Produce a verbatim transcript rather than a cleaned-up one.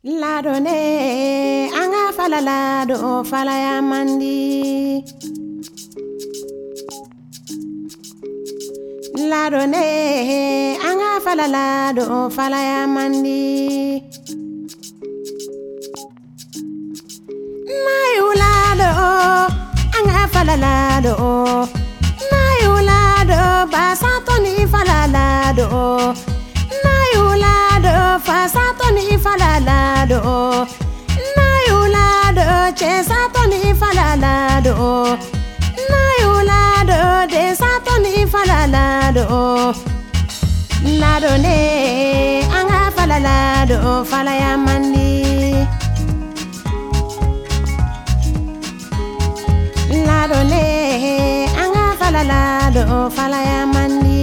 Ladone anga falala do falaya mandi. Ladone anga falala do falaya mandi. Mayulado anga falala do. Mayulado basatoni falala do. Mayulado fasatoni falala do. Mayulado chesatoni falala do. Mayulado desatoni falala do. Ladone anga falala do falaya mandi. Ladone anga falala do falaya mandi.